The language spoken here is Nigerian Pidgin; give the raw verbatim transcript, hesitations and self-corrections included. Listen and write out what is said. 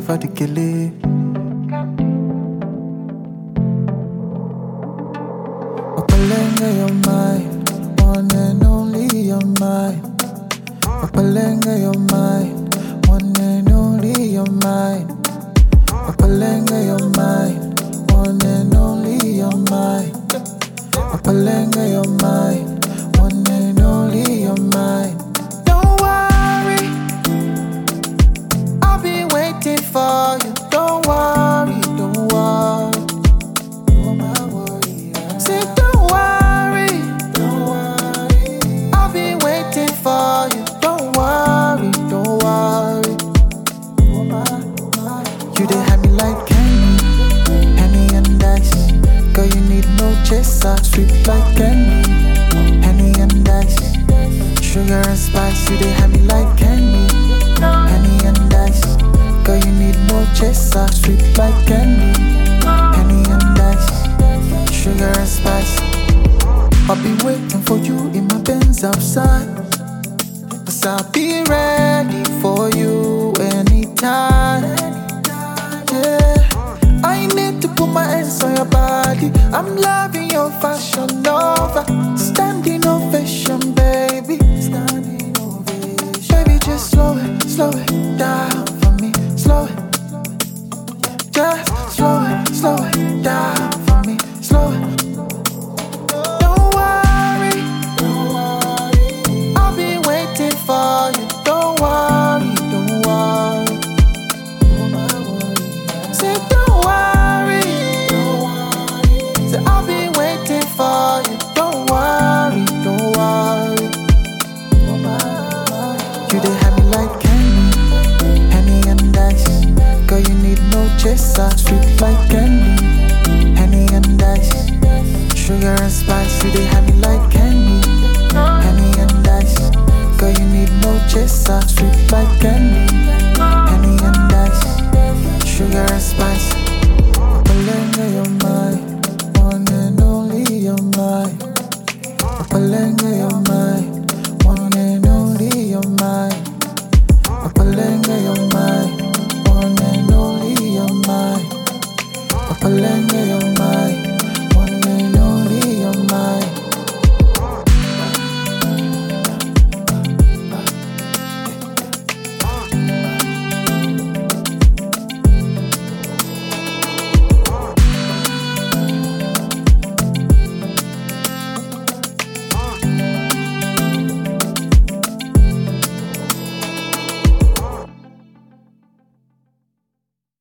for the killing. Opalenga, you're mine, one and only you're mine. Opalenga, you're mine, one and only you're mine. Opalenga, you're mine, one and only you're mine. Opalenga, you're mine, one and only you're mine. Don't worry, I'll be waiting for you. Don't worry, don't worry. Say don't worry, don't worry. I'll be waiting for you. Don't worry, don't worry. You dey have me like candy, Henny and ice. Girl, you need no chaser, sweet like candy, Henny and ice. Sugar and spice, you dey have me like candy, Henny and ice. Girl, you need no chaser, sweet like candy, Henny and ice. Sugar and spice. I'll be waiting for you in my Benz outside, 'cause I'll be ready for you anytime. Yeah, I need to put my hands on your body. I'm loving your fashion over. Standing ovation, baby. Standing ovation. Baby, just slow it, slow it down for me. Slow it. Just slow it, slow it down for me. Slow it. Don't worry, don't worry. I'll be waiting for you. Don't worry, don't worry. Say don't worry, don't worry. Say I'll be waiting for you. Don't worry, don't worry. You dey have me like candy, Henny and ice. Girl, you need no chaser, sweet like candy, Henny and ice. Sugar and spice, you dey have me like candy, Henny and ice. Girl, you need no chaser, sweet like candy, Henny and ice. Sugar and spice.